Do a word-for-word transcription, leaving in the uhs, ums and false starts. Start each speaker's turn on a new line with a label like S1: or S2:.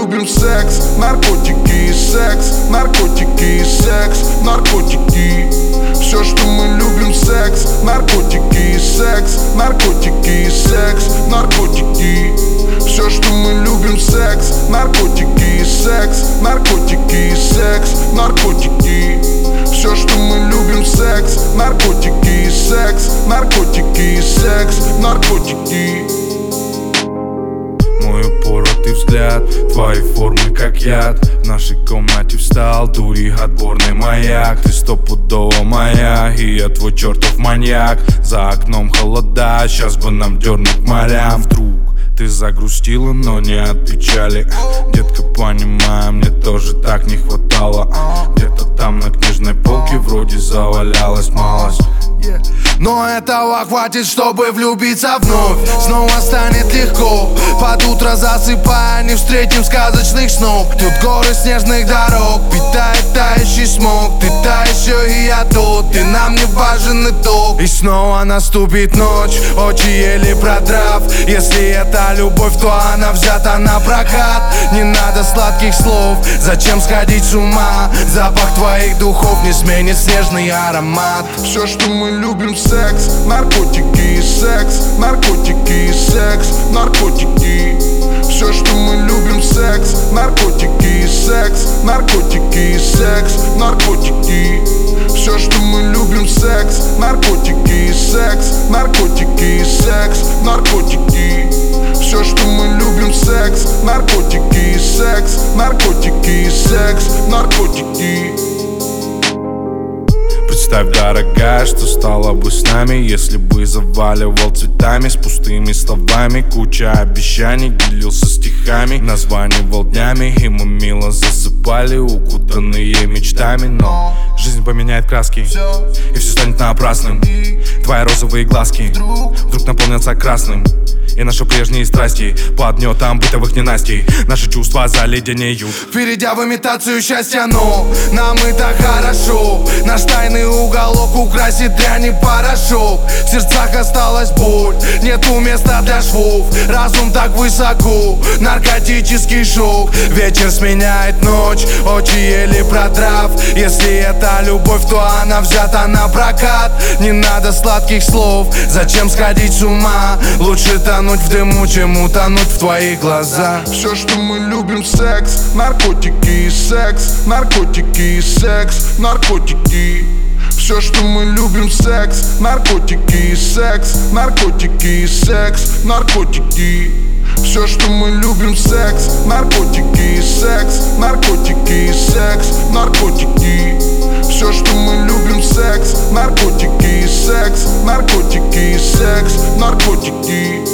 S1: любим секс, наркотики и секс, наркотики и секс, наркотики. Все, что мы любим, секс, наркотики и секс, наркотики и секс, наркотики. Все, что мы любим, секс, наркотики и секс, наркотики и секс, наркотики. Все, что мы любим, секс, наркотики и секс, наркотики и секс, наркотики.
S2: Мой упоротый взгляд, твои формы как яд. В нашей комнате встал дури отборный маяк. Ты стопудово моя, и я твой чертов маньяк. За окном холода, сейчас бы нам дернуть к морям. Вдруг ты загрустила, но не от печали. Детка, понимаю, мне тоже так не хватало. Где-то там на книжной полке вроде завалялась малость.
S3: Но этого хватит, чтобы влюбиться вновь. Снова станет легко. Под утро засыпая, не встретим сказочных снов. Тут горы снежных дорог, питает тающий смог. Ты та еще и я тот, ты нам не важен итог. И снова наступит ночь, очи еле продрав. Если это любовь, то она взята на прокат. Не надо сладких слов, зачем сходить с ума? Запах твоих духов не сменит снежный аромат.
S1: Все, что мы любим, секс, наркотики и секс, наркотики и секс, наркотики. Все, что мы любим, секс, наркотики и секс, наркотики и секс, наркотики. Все, что мы любим, секс, наркотики и секс, наркотики и секс, наркотики. Все, что мы любим, секс, наркотики и секс, наркотики и секс, наркотики.
S2: Представь, дорогая, что стало бы с нами, если бы заваливал цветами с пустыми словами. Куча обещаний, делился стихами, названивал днями, и мы мило засыпали, укутанные мечтами. Но жизнь поменяет краски, и все станет напрасным. Твои розовые глазки вдруг наполнятся красным. И наши прежние страсти под гнетом бытовых ненастий наши чувства заледенеют,
S3: перейдя в имитацию счастья, но нам и так хорошо. Наш тайный уголок украсит дрянь и порошок. В сердцах осталась боль, нету места для швов. Разум так высоко, наркотический шок. Вечер сменяет ночь, очи еле продрав. Если это любовь, то она взята на прокат. Не надо сладких слов, зачем сходить с ума? Лучше тонуть в дыму, чем утонуть в твоих глазах.
S1: Все, что мы любим, секс, наркотики и секс, наркотики и секс, наркотики. Все, что мы любим, секс, наркотики и секс, наркотики и секс, наркотики. Все, что мы любим, секс, наркотики и секс, наркотики и секс, наркотики. Все, что мы любим, секс, наркотики и секс, наркотики и секс, наркотики.